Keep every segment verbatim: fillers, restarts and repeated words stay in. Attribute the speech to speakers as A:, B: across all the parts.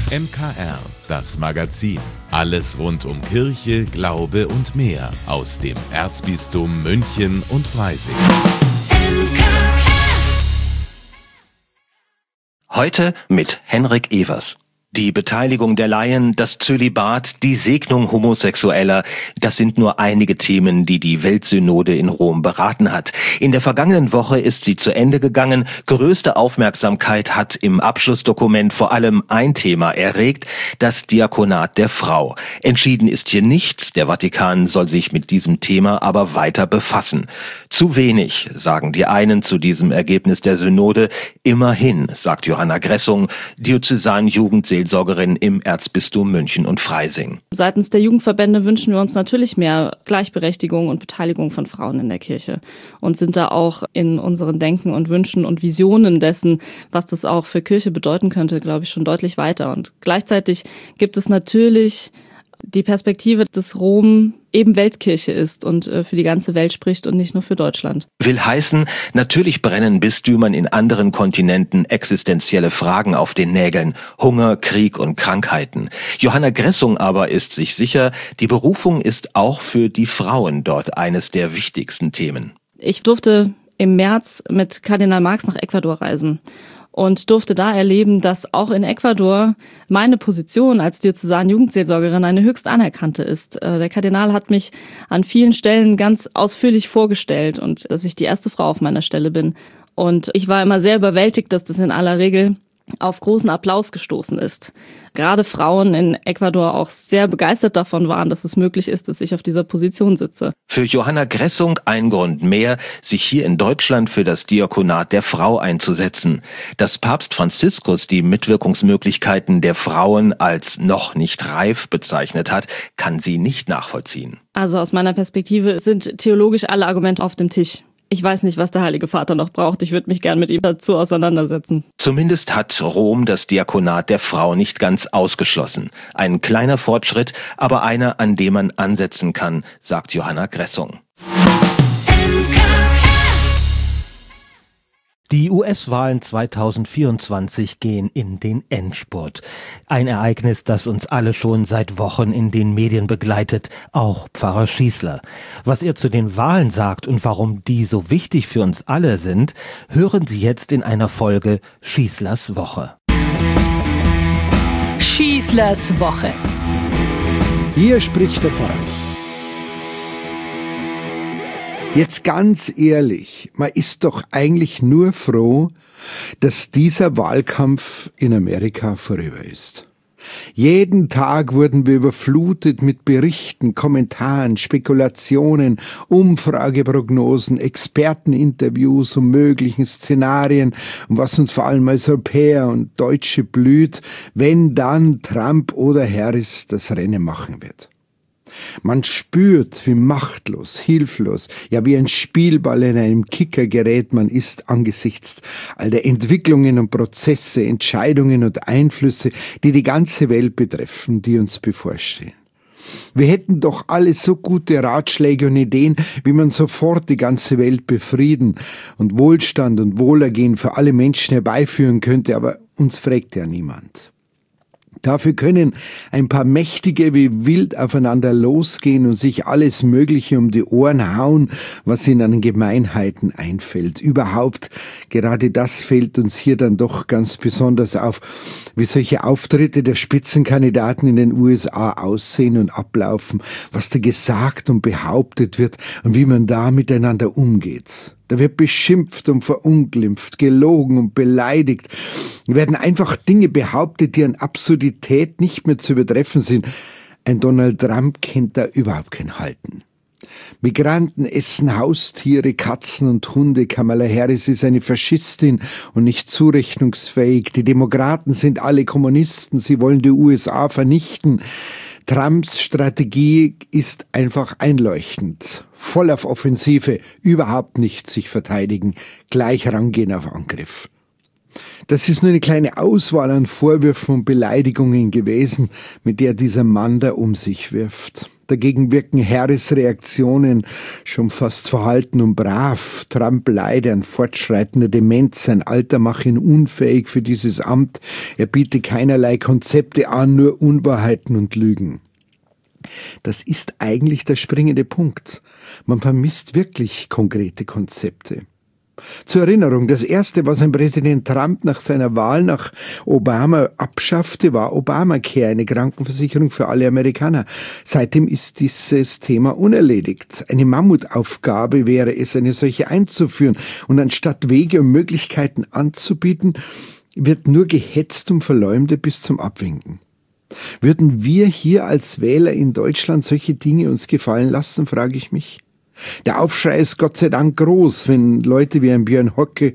A: M K R, das Magazin. Alles rund um Kirche, Glaube und mehr aus dem Erzbistum München und Freising.
B: Heute mit Henrik Evers. Die Beteiligung der Laien, das Zölibat, die Segnung Homosexueller, das sind nur einige Themen, die die Weltsynode in Rom beraten hat. In der vergangenen Woche ist sie zu Ende gegangen. Größte Aufmerksamkeit hat im Abschlussdokument vor allem ein Thema erregt, das Diakonat der Frau. Entschieden ist hier nichts, der Vatikan soll sich mit diesem Thema aber weiter befassen. Zu wenig, sagen die einen zu diesem Ergebnis der Synode. Immerhin, sagt Johanna Gressung, Diözesanjugendseelsorgerin im Erzbistum München und Freising.
C: Seitens der Jugendverbände wünschen wir uns natürlich mehr Gleichberechtigung und Beteiligung von Frauen in der Kirche und sind da auch in unseren Denken und Wünschen und Visionen dessen, was das auch für Kirche bedeuten könnte, glaube ich, schon deutlich weiter. Und gleichzeitig gibt es natürlich die Perspektive, dass Rom eben Weltkirche ist und für die ganze Welt spricht und nicht nur für Deutschland.
B: Will heißen, natürlich brennen Bistümern in anderen Kontinenten existenzielle Fragen auf den Nägeln. Hunger, Krieg und Krankheiten. Johanna Gressung aber ist sich sicher, die Berufung ist auch für die Frauen dort eines der wichtigsten Themen.
C: Ich durfte im März mit Kardinal Marx nach Ecuador reisen und durfte da erleben, dass auch in Ecuador meine Position als Diözesan-Jugendseelsorgerin eine höchst anerkannte ist. Der Kardinal hat mich an vielen Stellen ganz ausführlich vorgestellt und dass ich die erste Frau auf meiner Stelle bin. Und ich war immer sehr überwältigt, dass das in aller Regel auf großen Applaus gestoßen ist. Gerade Frauen in Ecuador auch sehr begeistert davon waren, dass es möglich ist, dass ich auf dieser Position sitze.
B: Für Johanna Gressung ein Grund mehr, sich hier in Deutschland für das Diakonat der Frau einzusetzen. Dass Papst Franziskus die Mitwirkungsmöglichkeiten der Frauen als noch nicht reif bezeichnet hat, kann sie nicht nachvollziehen.
C: Also aus meiner Perspektive sind theologisch alle Argumente auf dem Tisch. Ich weiß nicht, was der Heilige Vater noch braucht. Ich würde mich gern mit ihm dazu auseinandersetzen.
B: Zumindest hat Rom das Diakonat der Frau nicht ganz ausgeschlossen. Ein kleiner Fortschritt, aber einer, an dem man ansetzen kann, sagt Johanna Gressung.
D: Die U S-Wahlen zweitausendvierundzwanzig gehen in den Endspurt. Ein Ereignis, das uns alle schon seit Wochen in den Medien begleitet, auch Pfarrer Schießler. Was er zu den Wahlen sagt und warum die so wichtig für uns alle sind, hören Sie jetzt in einer Folge Schießlers Woche.
E: Schießlers Woche.
F: Hier spricht der Pfarrer. Jetzt ganz ehrlich, man ist doch eigentlich nur froh, dass dieser Wahlkampf in Amerika vorüber ist. Jeden Tag wurden wir überflutet mit Berichten, Kommentaren, Spekulationen, Umfrageprognosen, Experteninterviews und möglichen Szenarien und was uns vor allem als Europäer und Deutsche blüht, wenn dann Trump oder Harris das Rennen machen wird. Man spürt, wie machtlos, hilflos, ja wie ein Spielball in einem Kickergerät man ist angesichts all der Entwicklungen und Prozesse, Entscheidungen und Einflüsse, die die ganze Welt betreffen, die uns bevorstehen. Wir hätten doch alle so gute Ratschläge und Ideen, wie man sofort die ganze Welt befrieden und Wohlstand und Wohlergehen für alle Menschen herbeiführen könnte, aber uns fragt ja niemand. Dafür können ein paar Mächtige wie wild aufeinander losgehen und sich alles Mögliche um die Ohren hauen, was ihnen an Gemeinheiten einfällt. Überhaupt, gerade das fällt uns hier dann doch ganz besonders auf, wie solche Auftritte der Spitzenkandidaten in den U S A aussehen und ablaufen, was da gesagt und behauptet wird und wie man da miteinander umgeht. Da wird beschimpft und verunglimpft, gelogen und beleidigt. Da werden einfach Dinge behauptet, die an Absurdität nicht mehr zu übertreffen sind. Ein Donald Trump kennt da überhaupt kein Halten. Migranten essen Haustiere, Katzen und Hunde. Kamala Harris ist eine Faschistin und nicht zurechnungsfähig. Die Demokraten sind alle Kommunisten. Sie wollen die U S A vernichten. Trumps Strategie ist einfach einleuchtend. Voll auf Offensive, überhaupt nicht sich verteidigen, gleich rangehen auf Angriff. Das ist nur eine kleine Auswahl an Vorwürfen und Beleidigungen gewesen, mit der dieser Mann da um sich wirft. Dagegen wirken Harris' Reaktionen schon fast verhalten und brav. Trump leide an fortschreitender Demenz, sein Alter mache ihn unfähig für dieses Amt. Er biete keinerlei Konzepte an, nur Unwahrheiten und Lügen. Das ist eigentlich der springende Punkt. Man vermisst wirklich konkrete Konzepte. Zur Erinnerung, das Erste, was ein Präsident Trump nach seiner Wahl nach Obama abschaffte, war Obamacare, eine Krankenversicherung für alle Amerikaner. Seitdem ist dieses Thema unerledigt. Eine Mammutaufgabe wäre es, eine solche einzuführen. Und anstatt Wege und Möglichkeiten anzubieten, wird nur gehetzt und verleumdet bis zum Abwinken. Würden wir hier als Wähler in Deutschland solche Dinge uns gefallen lassen, frage ich mich. Der Aufschrei ist Gott sei Dank groß, wenn Leute wie ein Björn Höcke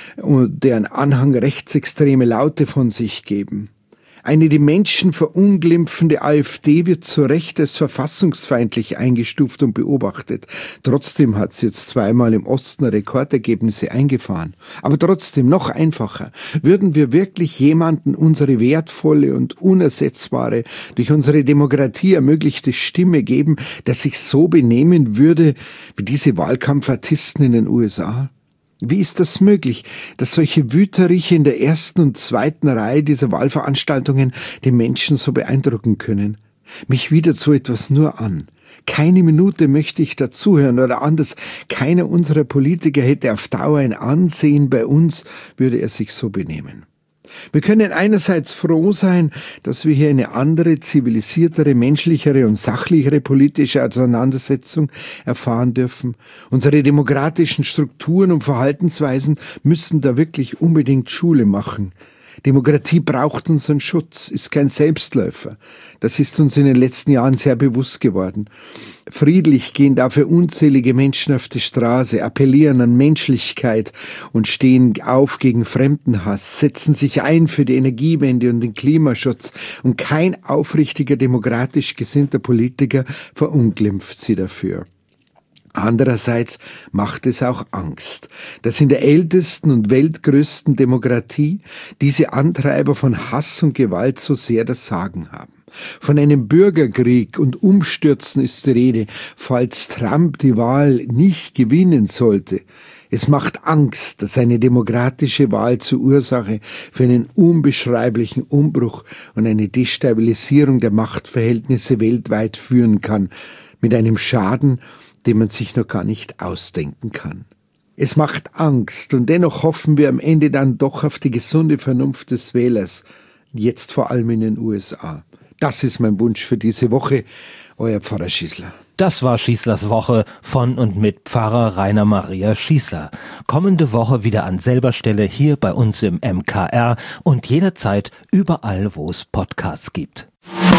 F: und deren Anhang rechtsextreme Laute von sich geben. Eine die Menschen verunglimpfende AfD wird zu Recht als verfassungsfeindlich eingestuft und beobachtet. Trotzdem hat sie jetzt zweimal im Osten Rekordergebnisse eingefahren. Aber trotzdem noch einfacher. Würden wir wirklich jemanden unsere wertvolle und unersetzbare, durch unsere Demokratie ermöglichte Stimme geben, der sich so benehmen würde wie diese Wahlkampfartisten in den U S A? Wie ist das möglich, dass solche Wüteriche in der ersten und zweiten Reihe dieser Wahlveranstaltungen die Menschen so beeindrucken können? Mich widert so etwas nur an. Keine Minute möchte ich dazuhören oder anders, keiner unserer Politiker hätte auf Dauer ein Ansehen bei uns, würde er sich so benehmen. Wir können einerseits froh sein, dass wir hier eine andere, zivilisiertere, menschlichere und sachlichere politische Auseinandersetzung erfahren dürfen. Unsere demokratischen Strukturen und Verhaltensweisen müssen da wirklich unbedingt Schule machen. Demokratie braucht unseren Schutz, ist kein Selbstläufer. Das ist uns in den letzten Jahren sehr bewusst geworden. Friedlich gehen dafür unzählige Menschen auf die Straße, appellieren an Menschlichkeit und stehen auf gegen Fremdenhass, setzen sich ein für die Energiewende und den Klimaschutz. Und kein aufrichtiger, demokratisch gesinnter Politiker verunglimpft sie dafür. Andererseits macht es auch Angst, dass in der ältesten und weltgrößten Demokratie diese Antreiber von Hass und Gewalt so sehr das Sagen haben. Von einem Bürgerkrieg und Umstürzen ist die Rede, falls Trump die Wahl nicht gewinnen sollte. Es macht Angst, dass eine demokratische Wahl zur Ursache für einen unbeschreiblichen Umbruch und eine Destabilisierung der Machtverhältnisse weltweit führen kann, mit einem Schaden, den man sich noch gar nicht ausdenken kann. Es macht Angst und dennoch hoffen wir am Ende dann doch auf die gesunde Vernunft des Wählers, jetzt vor allem in den U S A. Das ist mein Wunsch für diese Woche, euer Pfarrer Schießler.
D: Das war Schießlers Woche von und mit Pfarrer Rainer Maria Schießler. Kommende Woche wieder an selber Stelle hier bei uns im M K R und jederzeit überall, wo es Podcasts gibt.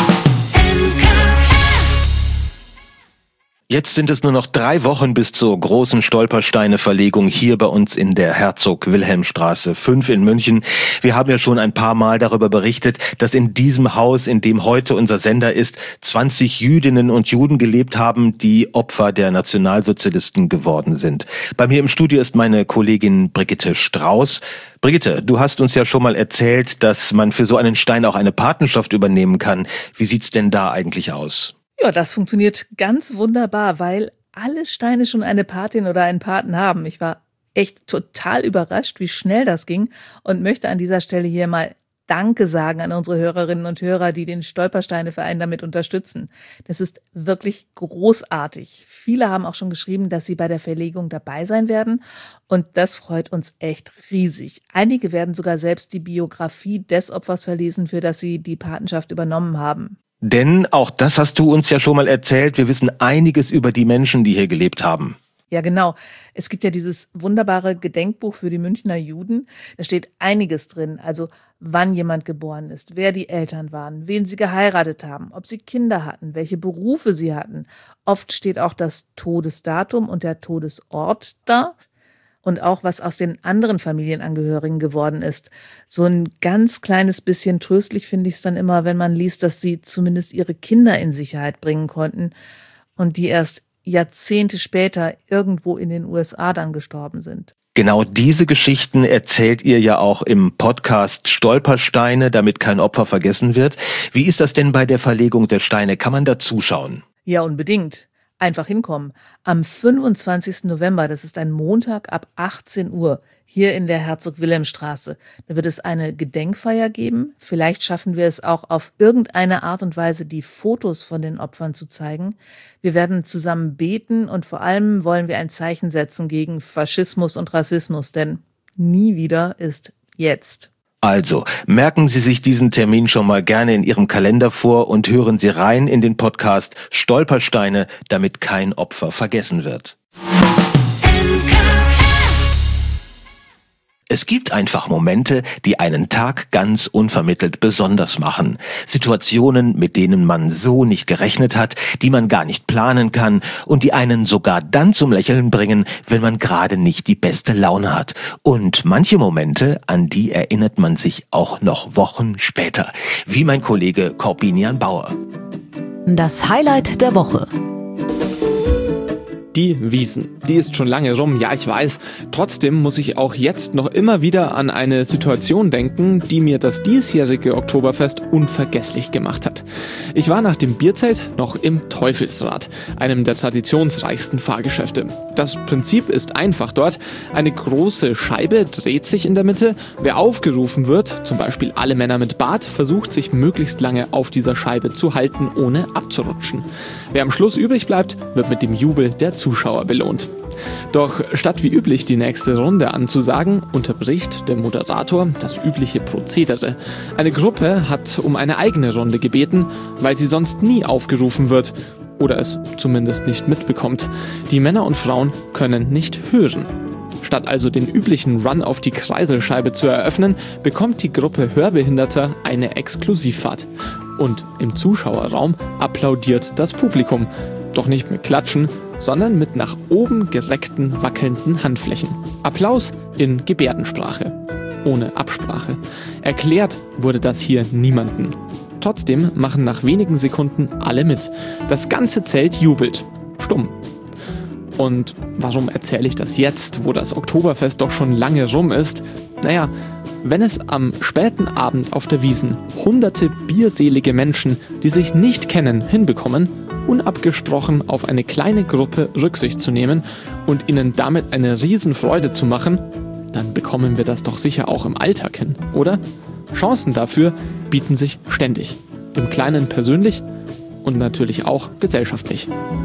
B: Jetzt sind es nur noch drei Wochen bis zur großen Stolpersteine-Verlegung hier bei uns in der Herzog-Wilhelm-Straße fünf in München. Wir haben ja schon ein paar Mal darüber berichtet, dass in diesem Haus, in dem heute unser Sender ist, zwanzig Jüdinnen und Juden gelebt haben, die Opfer der Nationalsozialisten geworden sind. Bei mir im Studio ist meine Kollegin Brigitte Strauß. Brigitte, du hast uns ja schon mal erzählt, dass man für so einen Stein auch eine Patenschaft übernehmen kann. Wie sieht's denn da eigentlich aus?
E: Ja, das funktioniert ganz wunderbar, weil alle Steine schon eine Patin oder einen Paten haben. Ich war echt total überrascht, wie schnell das ging und möchte an dieser Stelle hier mal Danke sagen an unsere Hörerinnen und Hörer, die den Stolpersteine-Verein damit unterstützen. Das ist wirklich großartig. Viele haben auch schon geschrieben, dass sie bei der Verlegung dabei sein werden und das freut uns echt riesig. Einige werden sogar selbst die Biografie des Opfers verlesen, für das sie die Patenschaft übernommen haben.
B: Denn auch das hast du uns ja schon mal erzählt, wir wissen einiges über die Menschen, die hier gelebt haben.
E: Ja, genau. Es gibt ja dieses wunderbare Gedenkbuch für die Münchner Juden. Da steht einiges drin, also wann jemand geboren ist, wer die Eltern waren, wen sie geheiratet haben, ob sie Kinder hatten, welche Berufe sie hatten. Oft steht auch das Todesdatum und der Todesort da. Und auch, was aus den anderen Familienangehörigen geworden ist. So ein ganz kleines bisschen tröstlich finde ich es dann immer, wenn man liest, dass sie zumindest ihre Kinder in Sicherheit bringen konnten und die erst Jahrzehnte später irgendwo in den U S A dann gestorben sind.
B: Genau diese Geschichten erzählt ihr ja auch im Podcast Stolpersteine, damit kein Opfer vergessen wird. Wie ist das denn bei der Verlegung der Steine? Kann man da zuschauen?
E: Ja, unbedingt. Einfach hinkommen. Am fünfundzwanzigsten November, das ist ein Montag ab achtzehn Uhr, hier in der Herzog-Wilhelm-Straße. Da wird es eine Gedenkfeier geben. Vielleicht schaffen wir es auch auf irgendeine Art und Weise, die Fotos von den Opfern zu zeigen. Wir werden zusammen beten und vor allem wollen wir ein Zeichen setzen gegen Faschismus und Rassismus, denn nie wieder ist jetzt.
B: Also, merken Sie sich diesen Termin schon mal gerne in Ihrem Kalender vor und hören Sie rein in den Podcast Stolpersteine, damit kein Opfer vergessen wird. Es gibt einfach Momente, die einen Tag ganz unvermittelt besonders machen. Situationen, mit denen man so nicht gerechnet hat, die man gar nicht planen kann und die einen sogar dann zum Lächeln bringen, wenn man gerade nicht die beste Laune hat. Und manche Momente, an die erinnert man sich auch noch Wochen später. Wie mein Kollege Corbinian Bauer.
G: Das Highlight der Woche.
H: Die Wiesn, die ist schon lange rum, ja ich weiß. Trotzdem muss ich auch jetzt noch immer wieder an eine Situation denken, die mir das diesjährige Oktoberfest unvergesslich gemacht hat. Ich war nach dem Bierzelt noch im Teufelsrad, einem der traditionsreichsten Fahrgeschäfte. Das Prinzip ist einfach dort. Eine große Scheibe dreht sich in der Mitte. Wer aufgerufen wird, zum Beispiel alle Männer mit Bart, versucht sich möglichst lange auf dieser Scheibe zu halten, ohne abzurutschen. Wer am Schluss übrig bleibt, wird mit dem Jubel der Zuschauer belohnt. Doch statt wie üblich die nächste Runde anzusagen, unterbricht der Moderator das übliche Prozedere. Eine Gruppe hat um eine eigene Runde gebeten, weil sie sonst nie aufgerufen wird oder es zumindest nicht mitbekommt. Die Männer und Frauen können nicht hören. Statt also den üblichen Run auf die Kreiselscheibe zu eröffnen, bekommt die Gruppe Hörbehinderter eine Exklusivfahrt. Und im Zuschauerraum applaudiert das Publikum. Doch nicht mit Klatschen, sondern mit nach oben gereckten, wackelnden Handflächen. Applaus in Gebärdensprache. Ohne Absprache. Erklärt wurde das hier niemandem. Trotzdem machen nach wenigen Sekunden alle mit. Das ganze Zelt jubelt. Stumm. Und warum erzähle ich das jetzt, wo das Oktoberfest doch schon lange rum ist? Naja, wenn es am späten Abend auf der Wiesn hunderte bierselige Menschen, die sich nicht kennen, hinbekommen, unabgesprochen auf eine kleine Gruppe Rücksicht zu nehmen und ihnen damit eine Riesenfreude zu machen, dann bekommen wir das doch sicher auch im Alltag hin, oder? Chancen dafür bieten sich ständig. Im Kleinen persönlich und natürlich auch gesellschaftlich.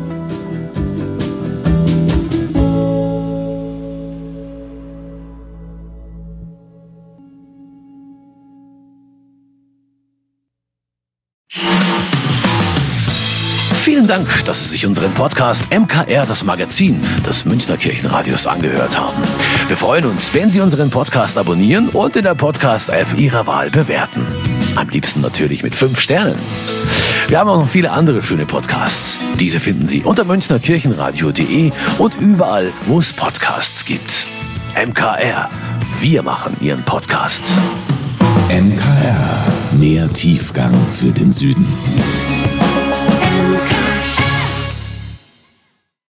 I: Vielen Dank, dass Sie sich unseren Podcast M K R, das Magazin des Münchner Kirchenradios, angehört haben. Wir freuen uns, wenn Sie unseren Podcast abonnieren und in der Podcast-App Ihrer Wahl bewerten. Am liebsten natürlich mit fünf Sternen. Wir haben auch noch viele andere schöne Podcasts. Diese finden Sie unter münchner kirchenradio punkt de und überall, wo es Podcasts gibt. M K R, wir machen Ihren Podcast.
A: M K R, mehr Tiefgang für den Süden.